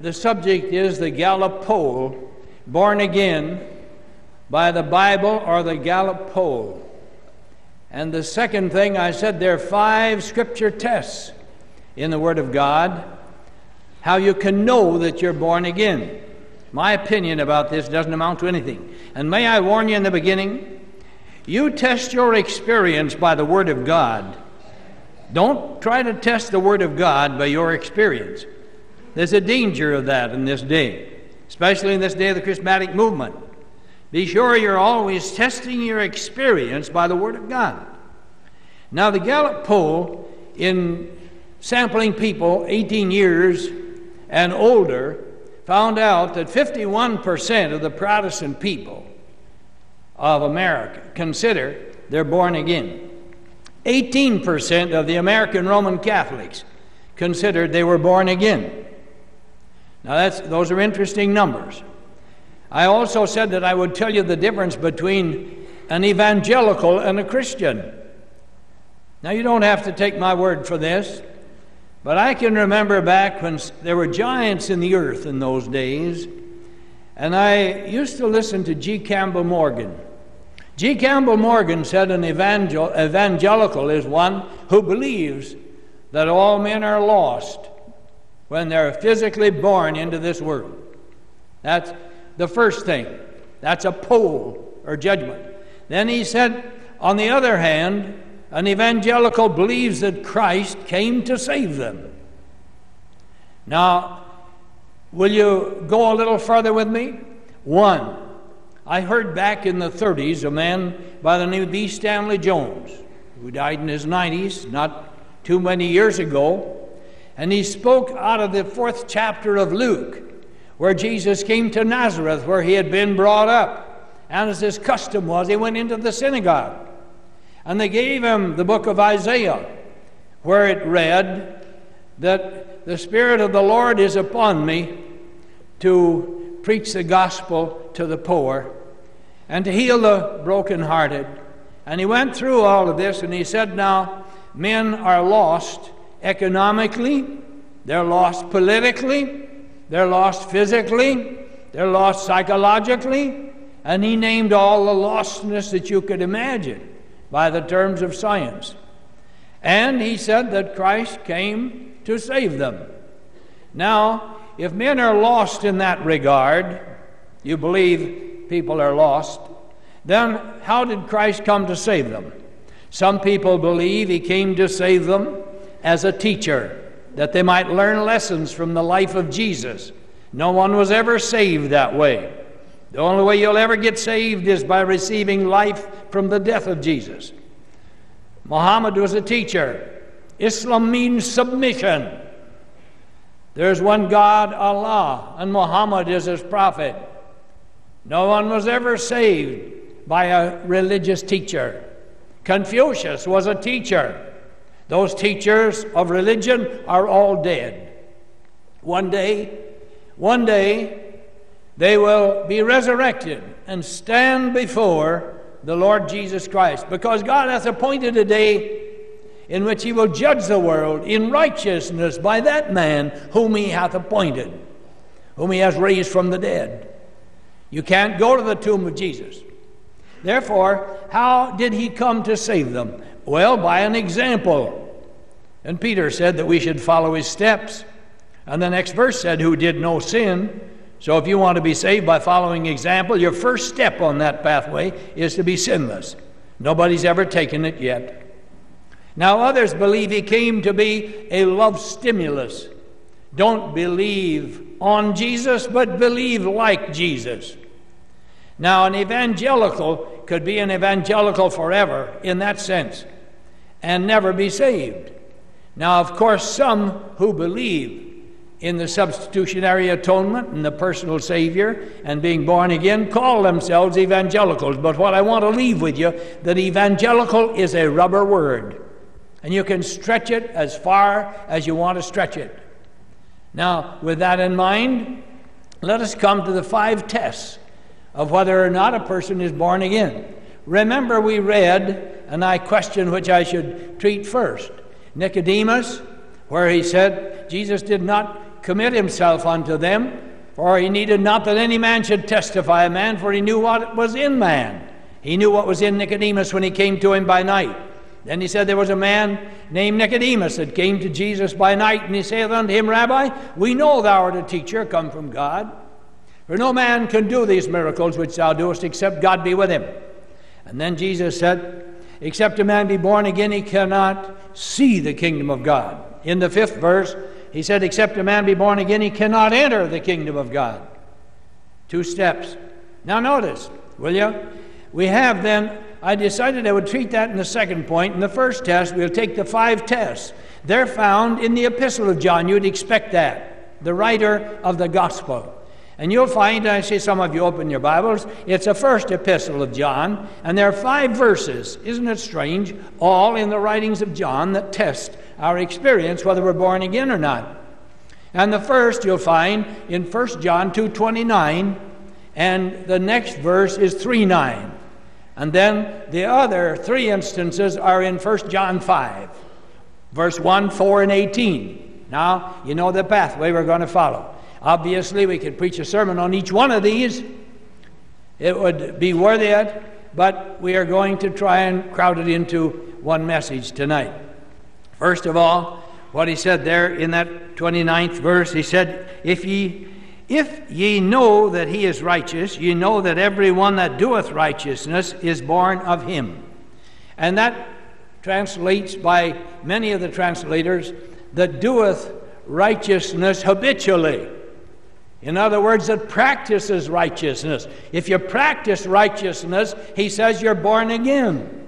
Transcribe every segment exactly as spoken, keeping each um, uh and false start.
the subject is the Gallup poll, born again by the Bible or the Gallup poll. And the second thing I said, there are five scripture tests in the Word of God, how you can know that you're born again. My opinion about this doesn't amount to anything. And may I warn you in the beginning, you test your experience by the Word of God. Don't try to test the Word of God by your experience. There's a danger of that in this day, especially in this day of the charismatic movement. Be sure you're always testing your experience by the Word of God. Now, the Gallup poll, in sampling people eighteen years and older, found out that fifty-one percent of the Protestant people of America consider they're born again. eighteen percent of the American Roman Catholics considered they were born again. Now, that's, those are interesting numbers. I also said that I would tell you the difference between an evangelical and a Christian. Now, you don't have to take my word for this, but I can remember back when there were giants in the earth in those days, and I used to listen to G. Campbell Morgan. G. Campbell Morgan said an evangel- evangelical is one who believes that all men are lost when they're physically born into this world. That's the first thing. That's a poll or judgment. Then he said, on the other hand, an evangelical believes that Christ came to save them. Now, will you go a little further with me? One, I heard back in the thirties a man by the name of B. Stanley Jones, who died in his nineties, not too many years ago, and he spoke out of the fourth chapter of Luke, where Jesus came to Nazareth, where he had been brought up. And as his custom was, he went into the synagogue. And they gave him the book of Isaiah, where it read that the Spirit of the Lord is upon me to preach the gospel to the poor and to heal the brokenhearted. And he went through all of this, and he said, now, men are lost economically, they're lost politically, they're lost physically, they're lost psychologically, and he named all the lostness that you could imagine by the terms of science. And he said that Christ came to save them. Now, if men are lost in that regard, you believe people are lost, then how did Christ come to save them? Some people believe he came to save them as a teacher, that they might learn lessons from the life of Jesus. No one was ever saved that way. The only way you'll ever get saved is by receiving life from the death of Jesus. Muhammad was a teacher. Islam means submission. There's one God, Allah, and Muhammad is his prophet. No one was ever saved by a religious teacher. Confucius was a teacher. Those teachers of religion are all dead. One day, one day, they will be resurrected and stand before the Lord Jesus Christ, because God hath appointed a day in which he will judge the world in righteousness by that man whom he hath appointed, whom he has raised from the dead. You can't go to the tomb of Jesus. Therefore, how did he come to save them? Well, by an example. And Peter said that we should follow his steps. And the next verse said, who did no sin. So if you want to be saved by following example, your first step on that pathway is to be sinless. Nobody's ever taken it yet. Now others believe he came to be a love stimulus. Don't believe on Jesus, but believe like Jesus. Now an evangelical could be an evangelical forever in that sense and never be saved. Now, of course, some who believe in the substitutionary atonement and the personal Savior and being born again call themselves evangelicals. But what I want to leave with you, that evangelical is a rubber word. And you can stretch it as far as you want to stretch it. Now, with that in mind, let us come to the five tests of whether or not a person is born again. Remember, we read, and I question which I should treat first, Nicodemus, where he said Jesus did not commit himself unto them, for he needed not that any man should testify a man, for he knew what was in man. He knew what was in Nicodemus when he came to him by night. Then he said, there was a man named Nicodemus that came to Jesus by night, and he saith unto him, Rabbi, we know thou art a teacher come from God. For no man can do these miracles which thou doest, except God be with him. And then Jesus said, except a man be born again, he cannot see the kingdom of God. In the fifth verse, he said, except a man be born again, he cannot enter the kingdom of God. Two steps. Now notice, will you? We have then, I decided I would treat that in the second point. In the first test, we'll take the five tests. They're found in the Epistle of John. You'd expect that. The writer of the Gospel. And you'll find, I see some of you open your Bibles, it's the first epistle of John, and there are five verses. Isn't it strange? All in the writings of John that test our experience, whether we're born again or not. And the first you'll find in First John two twenty-nine, and the next verse is three nine. And then the other three instances are in First John five, verse one, four, and eighteen. Now, you know the pathway we're going to follow. Obviously, we could preach a sermon on each one of these. It would be worthy it, but we are going to try and crowd it into one message tonight. First of all, what he said there in that twenty-ninth verse, he said, If ye, if ye know that he is righteous, ye know that every one that doeth righteousness is born of him. And that translates by many of the translators, that doeth righteousness habitually. In other words, that practices righteousness. If you practice righteousness, he says you're born again.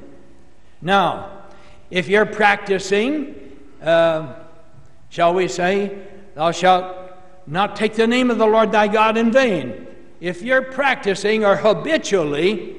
Now, if you're practicing, uh, shall we say, thou shalt not take the name of the Lord thy God in vain. If you're practicing or habitually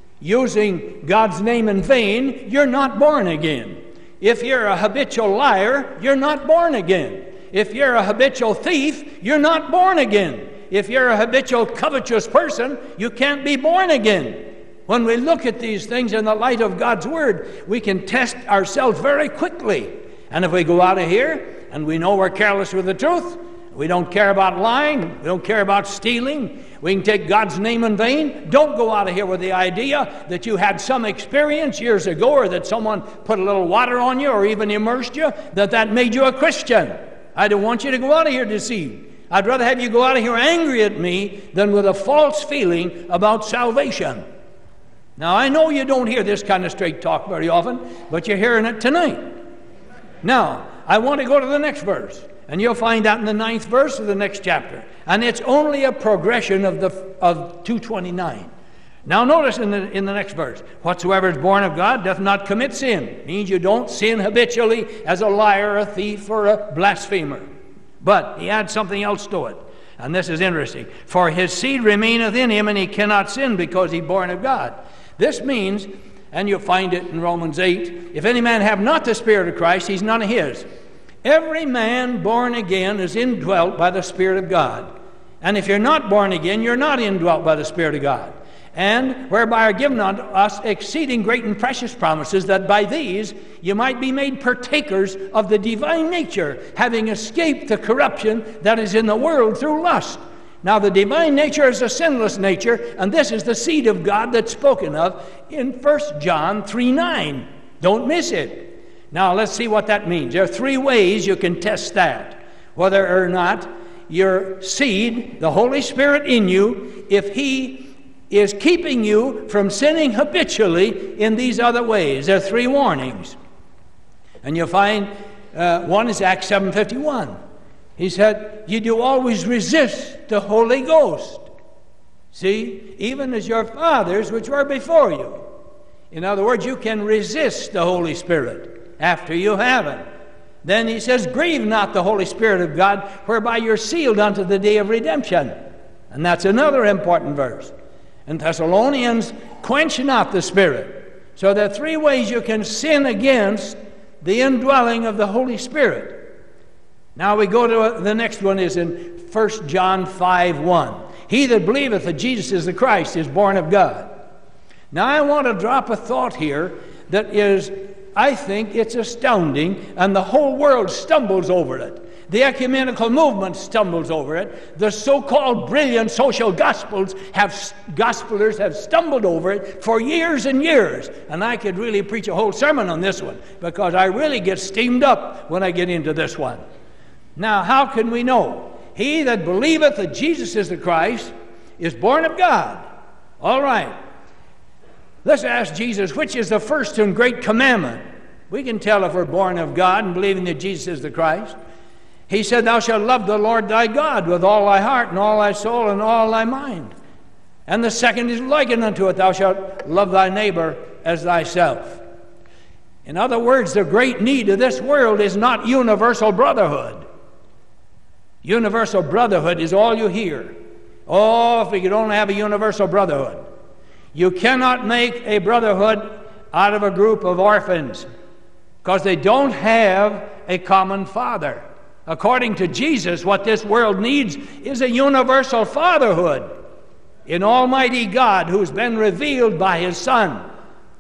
using God's name in vain, you're not born again. If you're a habitual liar, you're not born again. If you're a habitual thief, you're not born again. If you're a habitual covetous person, you can't be born again. When we look at these things in the light of God's Word, we can test ourselves very quickly. And if we go out of here and we know we're careless with the truth, we don't care about lying, we don't care about stealing, we can take God's name in vain. Don't go out of here with the idea that you had some experience years ago, or that someone put a little water on you or even immersed you, that that made you a Christian. I don't want you to go out of here deceived. I'd rather have you go out of here angry at me than with a false feeling about salvation. Now, I know you don't hear this kind of straight talk very often, but you're hearing it tonight. Now, I want to go to the next verse, and you'll find out in the ninth verse of the next chapter. And it's only a progression of the of two twenty-nine. Now notice in the in the next verse, whatsoever is born of God doth not commit sin. Means you don't sin habitually as a liar, a thief, or a blasphemer. But he adds something else to it. And this is interesting. For his seed remaineth in him, and he cannot sin because he's born of God. This means, and you'll find it in Romans eight, if any man have not the Spirit of Christ, he's none of his. Every man born again is indwelt by the Spirit of God. And if you're not born again, you're not indwelt by the Spirit of God. And whereby are given unto us exceeding great and precious promises, that by these you might be made partakers of the divine nature, having escaped the corruption that is in the world through lust. Now the divine nature is a sinless nature, and this is the seed of God that's spoken of in First John three nine. Don't miss it. Now let's see what that means. There are three ways you can test that. Whether or not your seed, the Holy Spirit in you, if he is keeping you from sinning habitually in these other ways. There are three warnings. And you'll find uh, one is Acts seven fifty-one. He said, you do always resist the Holy Ghost. See, even as your fathers which were before you. In other words, you can resist the Holy Spirit after you have it. Then he says, grieve not the Holy Spirit of God, whereby you're sealed unto the day of redemption. And that's another important verse. In Thessalonians, quench not the Spirit. So there are three ways you can sin against the indwelling of the Holy Spirit. Now we go to the next one is in First John five one. He that believeth that Jesus is the Christ is born of God. Now I want to drop a thought here that is, I think it's astounding, and the whole world stumbles over it. The ecumenical movement stumbles over it. The so-called brilliant social gospels have gospelers have stumbled over it for years and years. And I could really preach a whole sermon on this one, because I really get steamed up when I get into this one. Now, how can we know? He that believeth that Jesus is the Christ is born of God. All right. Let's ask Jesus, which is the first and great commandment? We can tell if we're born of God and believing that Jesus is the Christ. He said, thou shalt love the Lord thy God with all thy heart and all thy soul and all thy mind. And the second is likened unto it, thou shalt love thy neighbor as thyself. In other words, the great need of this world is not universal brotherhood. Universal brotherhood is all you hear. Oh, if we could only have a universal brotherhood. You cannot make a brotherhood out of a group of orphans, because they don't have a common father. According to Jesus, what this world needs is a universal fatherhood in Almighty God, who's been revealed by His Son.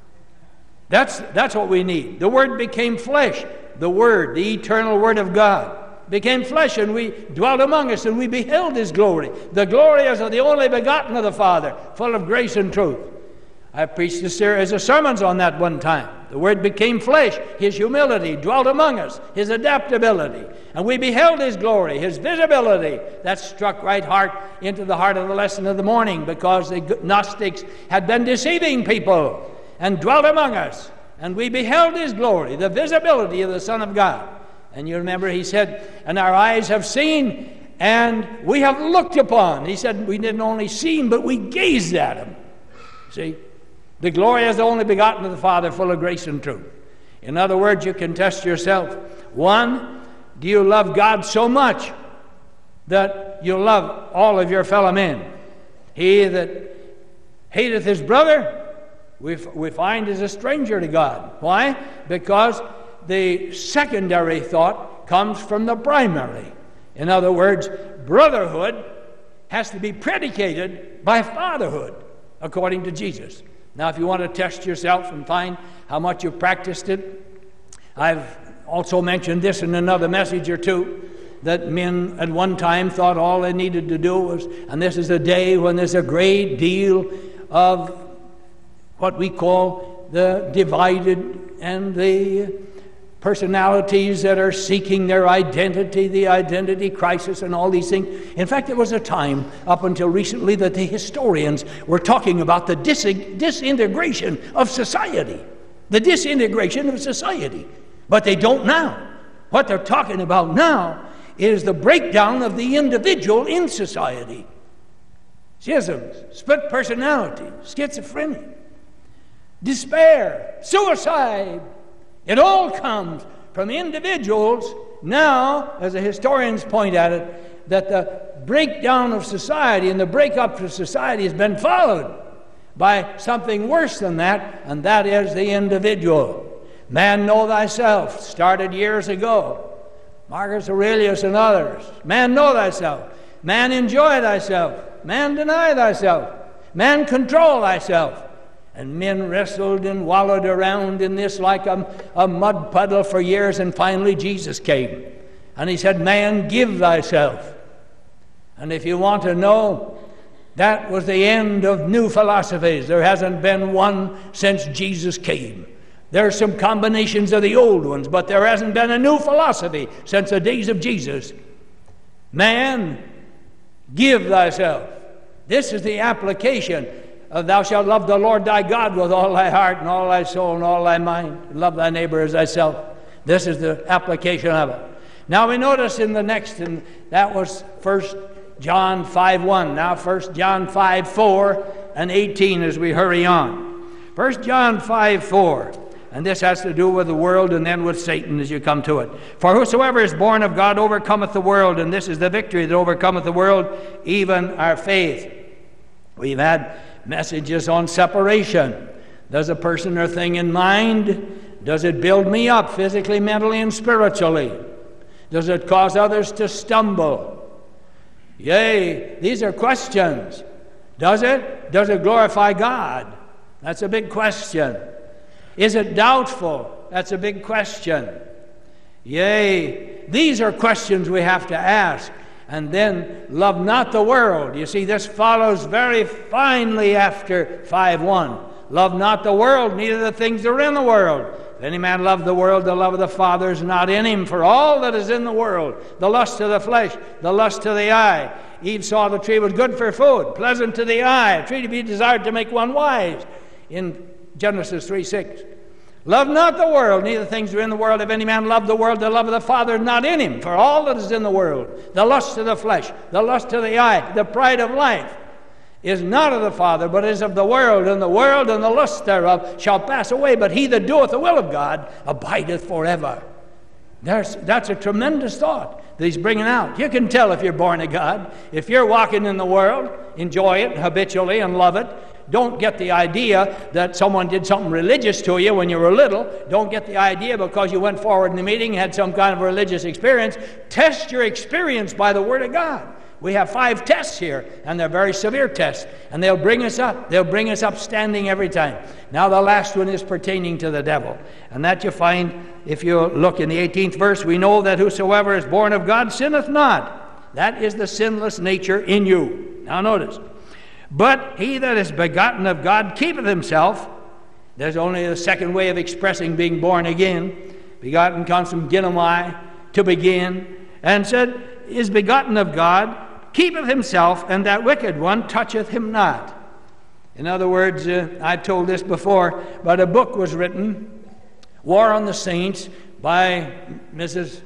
That's, that's what we need. The Word became flesh. The Word, the eternal Word of God, became flesh, and we dwelt among us, and we beheld His glory. The glory as of the only begotten of the Father, full of grace and truth. I preached a series of sermons on that one time. The Word became flesh. His humility dwelt among us, His adaptability. And we beheld His glory, His visibility. That struck right heart into the heart of the lesson of the morning, because the Gnostics had been deceiving people and dwelt among us. And we beheld His glory, the visibility of the Son of God. And you remember He said, and our eyes have seen, and we have looked upon. He said we didn't only see Him, but we gazed at Him. See? The glory is the only begotten of the Father, full of grace and truth. In other words, you can test yourself. One, do you love God so much that you love all of your fellow men? He that hateth his brother, we, we find is a stranger to God. Why? Because the secondary thought comes from the primary. In other words, brotherhood has to be predicated by fatherhood, according to Jesus. Now, if you want to test yourself and find how much you've practiced it, I've also mentioned this in another message or two, that men at one time thought all they needed to do was, and this is a day when there's a great deal of what we call the divided and the personalities that are seeking their identity, the identity crisis and all these things. In fact, there was a time up until recently that the historians were talking about the dis- disintegration of society. The disintegration of society. But they don't now. What they're talking about now is the breakdown of the individual in society. Schisms, split personality, schizophrenia, despair, suicide. It all comes from individuals now, as the historians point at it, that the breakdown of society and the breakup of society has been followed by something worse than that, and that is the individual. Man, know thyself, started years ago. Marcus Aurelius and others. Man, know thyself. Man, enjoy thyself. Man, deny thyself. Man, control thyself. And men wrestled and wallowed around in this like a, a mud puddle for years, and finally Jesus came. And He said, man, give thyself. And if you want to know, that was the end of new philosophies. There hasn't been one since Jesus came. There are some combinations of the old ones, but there hasn't been a new philosophy since the days of Jesus. Man, give thyself. This is the application. Uh, thou shalt love the Lord thy God with all thy heart and all thy soul and all thy mind. Love thy neighbor as thyself. This is the application of it. Now we notice in the next, and that was First John five one. Now First John five four and eighteen as we hurry on. First John five four. And this has to do with the world and then with Satan as you come to it. For whosoever is born of God overcometh the world, and this is the victory that overcometh the world, even our faith. We've had messages on separation. Does a person or thing in mind, does it build me up physically, mentally, and spiritually? Does it cause others to stumble? Yea, these are questions. Does it? Does it glorify God? That's a big question. Is it doubtful? That's a big question. Yea, these are questions we have to ask. And then, love not the world. You see, this follows very finely after five one. Love not the world, neither the things that are in the world. If any man love the world, the love of the Father is not in him. For all that is in the world, the lust of the flesh, the lust of the eye. Eve saw the tree was good for food, pleasant to the eye, a tree to be desired to make one wise. In Genesis three six. Love not the world, neither things are in the world. If any man love the world, the love of the Father is not in him. For all that is in the world, the lust of the flesh, the lust of the eye, the pride of life, is not of the Father, but is of the world. And the world and the lust thereof shall pass away. But he that doeth the will of God abideth forever. There's, that's a tremendous thought that he's bringing out. You can tell if you're born of God. If you're walking in the world, enjoy it habitually and love it. Don't get the idea that someone did something religious to you when you were little. Don't get the idea because you went forward in the meeting and had some kind of religious experience. Test your experience by the Word of God. We have five tests here, and they're very severe tests, and they'll bring us up. They'll bring us up standing every time. Now the last one is pertaining to the devil, and that you find if you look in the eighteenth verse. We know that whosoever is born of God sinneth not. That is the sinless nature in you. Now notice. But he that is begotten of God keepeth himself. There's only a second way of expressing being born again. Begotten comes from ginomai, to begin, and said, is begotten of God, keepeth himself, and that wicked one toucheth him not. In other words, uh, I told this before, but a book was written, War on the Saints, by Missus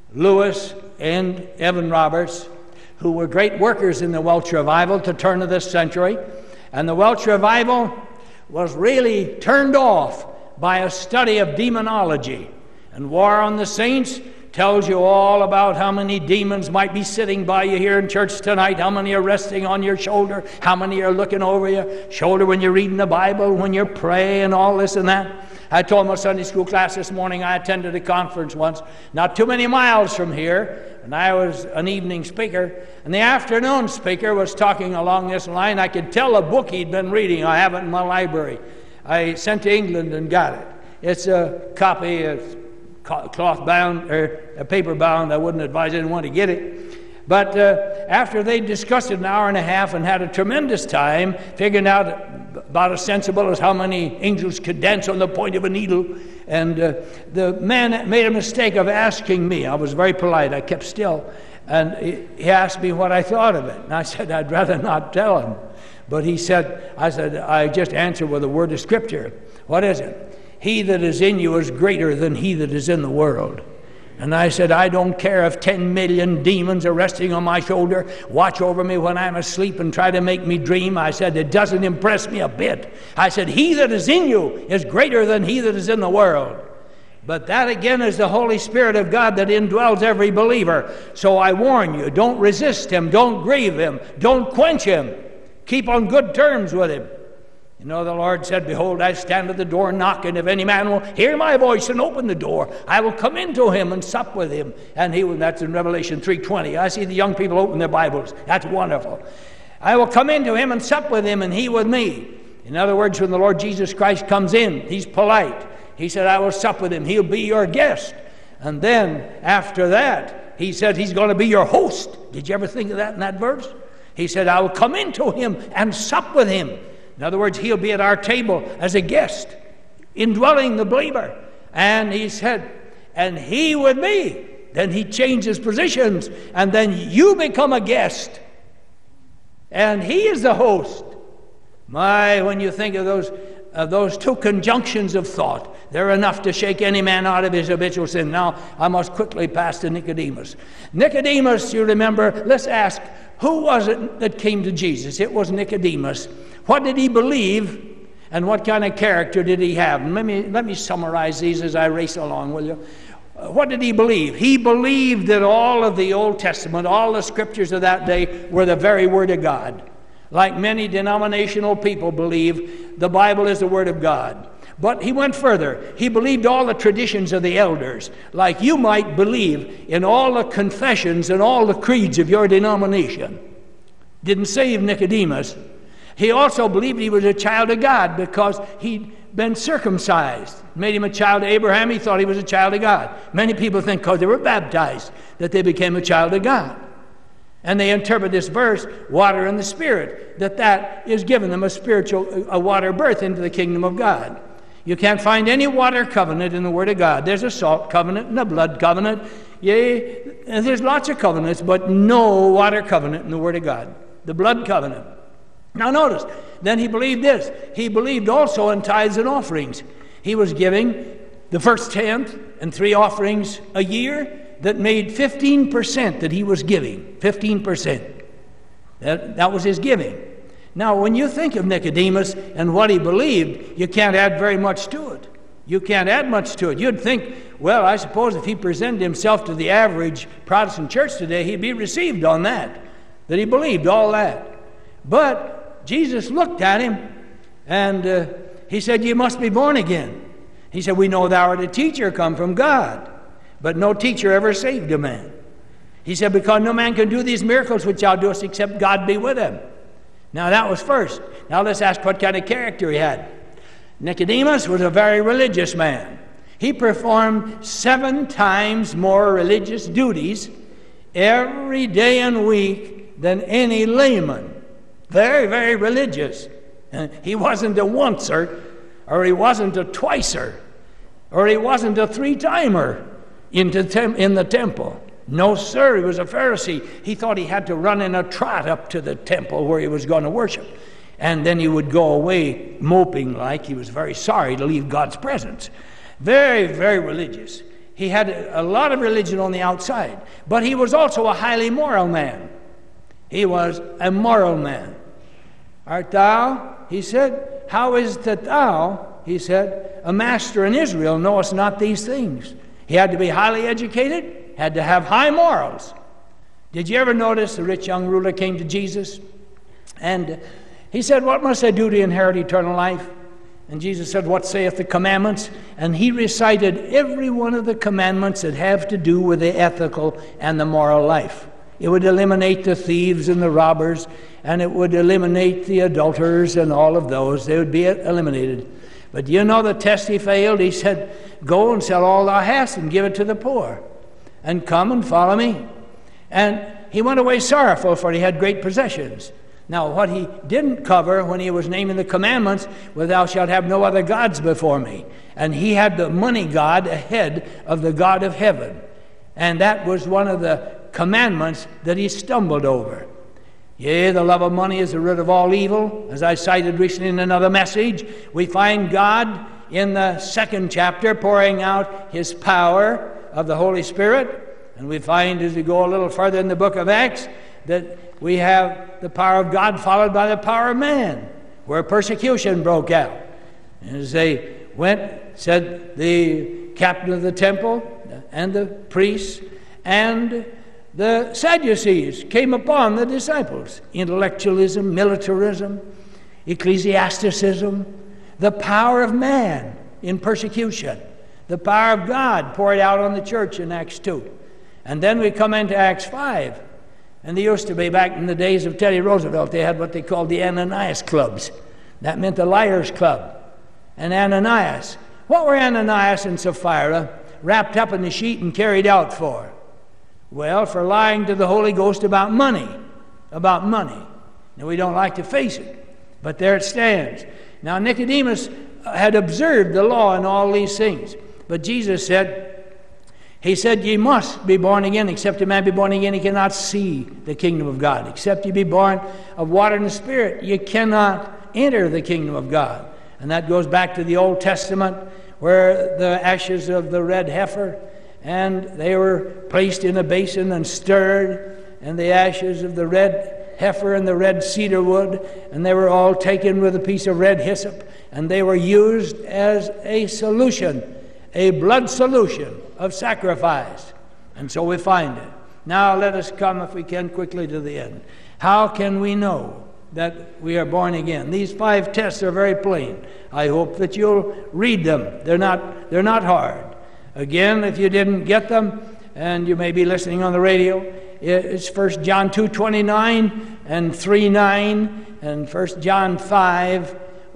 Lewis and Evan Roberts, who were great workers in the Welsh revival to turn of this century. And the Welsh revival was really turned off by a study of demonology. And War on the Saints tells you all about how many demons might be sitting by you here in church tonight, how many are resting on your shoulder, how many are looking over your shoulder when you're reading the Bible, when you're praying, all this and that. I told my Sunday school class this morning I attended a conference once, not too many miles from here, and I was an evening speaker, and the afternoon speaker was talking along this line. I could tell a book he'd been reading. I have it in my library. I sent to England and got it. It's a copy of cloth bound or a paper bound. I wouldn't advise anyone to get it. But uh, after they discussed it an hour and a half and had a tremendous time figuring out about as sensible as how many angels could dance on the point of a needle, and uh, the man made a mistake of asking me. I was very polite. I kept still, and he asked me what I thought of it, and I said I'd rather not tell him. But he said, I said, I just answer with a word of Scripture. What is it? He that is in you is greater than he that is in the world. And I said, I don't care if ten million demons are resting on my shoulder, watch over me when I'm asleep and try to make me dream. I said, it doesn't impress me a bit. I said, he that is in you is greater than he that is in the world. But that again is the Holy Spirit of God that indwells every believer. So I warn you, don't resist him, don't grieve him, don't quench him. Keep on good terms with him. You know, the Lord said, behold, I stand at the door and knock, and if any man will hear my voice and open the door, I will come into him and sup with him. And he will, that's in Revelation three twenty. I see the young people open their Bibles. That's wonderful. I will come into him and sup with him, and he with me. In other words, when the Lord Jesus Christ comes in, he's polite. He said, I will sup with him. He'll be your guest. And then, after that, he said he's going to be your host. Did you ever think of that in that verse? He said, I will come into him and sup with him. In other words, he'll be at our table as a guest, indwelling the believer. And he said, and he with me. Then he changes positions, and then you become a guest. And he is the host. My, when you think of those, of those two conjunctions of thought, they're enough to shake any man out of his habitual sin. Now, I must quickly pass to Nicodemus. Nicodemus, you remember, let's ask, who was it that came to Jesus? It was Nicodemus. What did he believe, and what kind of character did he have? And let me, let me summarize these as I race along, will you? What did he believe? He believed that all of the Old Testament, all the scriptures of that day were the very Word of God. Like many denominational people believe, the Bible is the Word of God. But he went further. He believed all the traditions of the elders, like you might believe in all the confessions and all the creeds of your denomination. Didn't save Nicodemus. He also believed he was a child of God because he been circumcised. Made him a child of Abraham. He thought he was a child of God. Many people think because they were baptized that they became a child of God. And they interpret this verse, water and the Spirit, that that is giving them a spiritual, a water birth into the kingdom of God. You can't find any water covenant in the Word of God. There's a salt covenant and a blood covenant. Yea, and there's lots of covenants, but no water covenant in the Word of God. The blood covenant. Now notice, then he believed this. He believed also in tithes and offerings. He was giving the first tenth and three offerings a year that made fifteen percent that he was giving. fifteen percent. That, that was his giving. Now, when you think of Nicodemus and what he believed, you can't add very much to it. You can't add much to it. You'd think, well, I suppose if he presented himself to the average Protestant church today, he'd be received on that, that he believed all that. But Jesus looked at him and uh, he said, you must be born again. He said, we know thou art a teacher come from God, but no teacher ever saved a man. He said, because no man can do these miracles which thou doest except God be with him. Now that was first. Now let's ask what kind of character he had. Nicodemus was a very religious man. He performed seven times more religious duties every day and week than any layman. Very, very religious. And he wasn't a oncer, or he wasn't a twicer, or he wasn't a three-timer into tem- in the temple. No, sir, he was a Pharisee. He thought he had to run in a trot up to the temple where he was going to worship. And then he would go away moping like he was very sorry to leave God's presence. Very, very religious. He had a lot of religion on the outside, but he was also a highly moral man. He was a moral man. Art thou, he said, how is it that thou, he said, a master in Israel, knowest not these things? He had to be highly educated, had to have high morals. Did you ever notice the rich young ruler came to Jesus? And he said, what must I do to inherit eternal life? And Jesus said, what saith the commandments? And he recited every one of the commandments that have to do with the ethical and the moral life. It would eliminate the thieves and the robbers, and it would eliminate the adulterers and all of those. They would be eliminated. But do you know the test he failed? He said, go and sell all thou hast and give it to the poor, and come and follow me. And he went away sorrowful, for he had great possessions. Now, what he didn't cover when he was naming the commandments was, thou shalt have no other gods before me. And he had the money god ahead of the God of heaven. And that was one of the commandments that he stumbled over. Yea, the love of money is the root of all evil. As I cited recently in another message, we find God in the second chapter pouring out his power of the Holy Spirit. And we find as we go a little further in the book of Acts that we have the power of God followed by the power of man, where persecution broke out. And as they went, said the captain of the temple and the priests and the Sadducees came upon the disciples. Intellectualism, militarism, ecclesiasticism, the power of man in persecution, the power of God poured out on the church in Acts two. And then we come into Acts five. And they used to be, back in the days of Teddy Roosevelt, they had what they called the Ananias clubs. That meant the Liars Club. And Ananias. What were Ananias and Sapphira wrapped up in the sheet and carried out for? Well, for lying to the Holy Ghost about money. About money. Now, we don't like to face it, but there it stands. Now, Nicodemus had observed the law and all these things. But Jesus said, He said, ye must be born again. Except a man be born again, he cannot see the kingdom of God. Except you be born of water and the Spirit, you cannot enter the kingdom of God. And that goes back to the Old Testament, where the ashes of the red heifer, and they were placed in a basin and stirred, and the ashes of the red heifer and the red cedar wood, and they were all taken with a piece of red hyssop, and they were used as a solution, a blood solution of sacrifice. And so we find it. Now let us come, if we can, quickly to the end. How can we know that we are born again? These five tests are very plain. I hope that you'll read them. They're not, they're not hard. Again, if you didn't get them, and you may be listening on the radio, it's First John two twenty-nine and three nine, and First John five,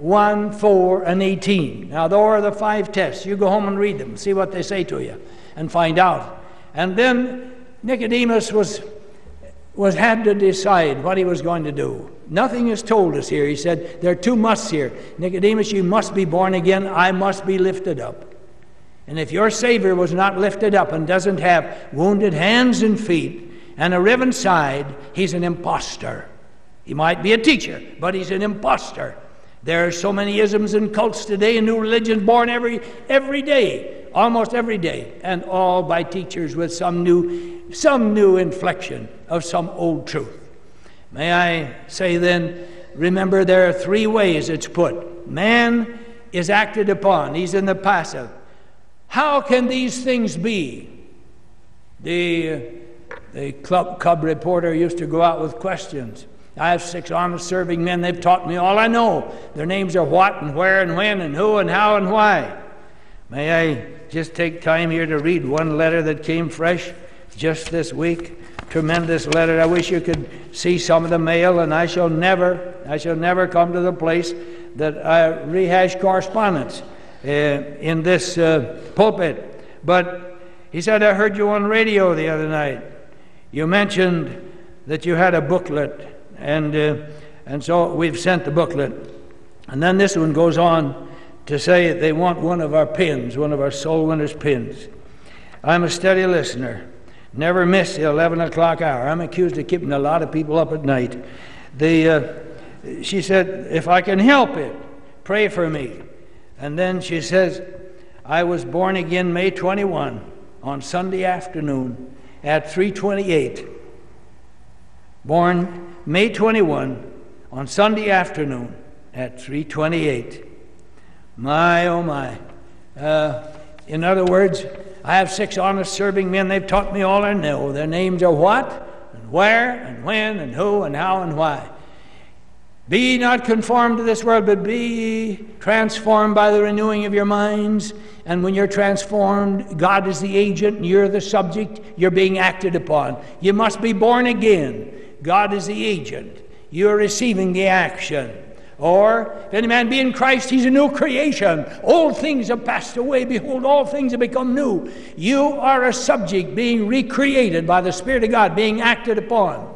one, four, and eighteen. Now, those are the five tests. You go home and read them, see what they say to you, and find out. And then Nicodemus was, was had to decide what he was going to do. Nothing is told us here. He said, there are two musts here. Nicodemus, you must be born again. I must be lifted up. And if your Savior was not lifted up and doesn't have wounded hands and feet and a riven side, he's an impostor. He might be a teacher, but he's an impostor. There are so many isms and cults today and new religions born every every day, almost every day, and all by teachers with some new, some new inflection of some old truth. May I say then, remember there are three ways it's put. Man is acted upon. He's in the passive. How can these things be? The, the club cub reporter used to go out with questions. I have six honest serving men. They've taught me all I know. Their names are what and where and when and who and how and why. May I just take time here to read one letter that came fresh just this week. Tremendous letter. I wish you could see some of the mail, and I shall never, I shall never come to the place that I rehash correspondence uh, in this uh, pulpit. But he said, I heard you on radio the other night. You mentioned that you had a booklet. And uh, and so we've sent the booklet. And then this one goes on to say they want one of our pins, one of our Soul Winners pins. I'm a steady listener. Never miss the eleven o'clock hour. I'm accused of keeping a lot of people up at night. The, uh, she said, if I can help it, pray for me. And then she says, I was born again May twenty-first on Sunday afternoon at three twenty-eight. Born May twenty-first on Sunday afternoon at three twenty-eight. My, oh my. Uh, in other words, I have six honest serving men. They've taught me all I know. Their names are what, and where, and when, and who, and how, and why. Be ye not conformed to this world, but be ye transformed by the renewing of your minds. And when you're transformed, God is the agent, and you're the subject. You're being acted upon. You must be born again. God is the agent. You're receiving the action. Or, if any man be in Christ, he's a new creation. Old things have passed away. Behold, all things have become new. You are a subject being recreated by the Spirit of God, being acted upon.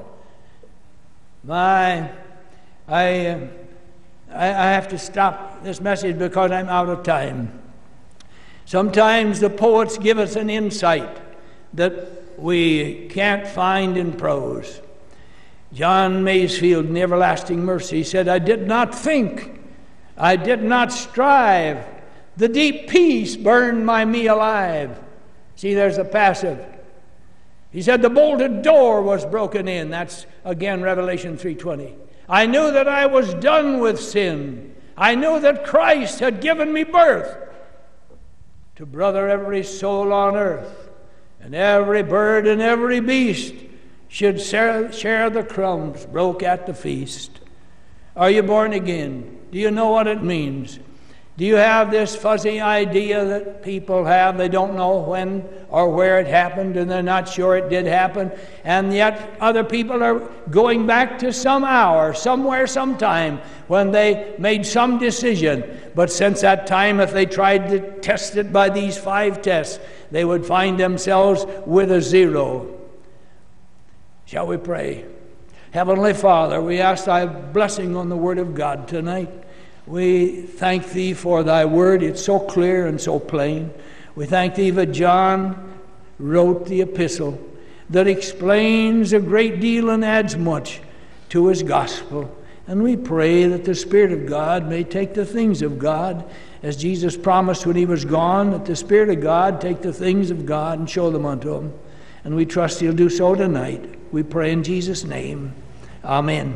My, I, uh, I, I have to stop this message because I'm out of time. Sometimes the poets give us an insight that we can't find in prose. John Masefield, in Everlasting Mercy, said, I did not think, I did not strive. The deep peace burned my me alive. See, there's the passive. He said, the bolted door was broken in. That's, again, Revelation three twenty. I knew that I was done with sin. I knew that Christ had given me birth to brother every soul on earth, and every bird and every beast should share, share the crumbs broke at the feast. Are you born again? Do you know what it means? Do you have this fuzzy idea that people have? They don't know when or where it happened, and they're not sure it did happen. And yet other people are going back to some hour, somewhere, sometime, when they made some decision. But since that time, if they tried to test it by these five tests, they would find themselves with a zero. Shall we pray? Heavenly Father, we ask thy blessing on the Word of God tonight. We thank thee for thy word. It's so clear and so plain. We thank thee that John wrote the epistle that explains a great deal and adds much to his gospel. And we pray that the Spirit of God may take the things of God, as Jesus promised when he was gone, that the Spirit of God take the things of God and show them unto him. And we trust he'll do so tonight. We pray in Jesus' name. Amen.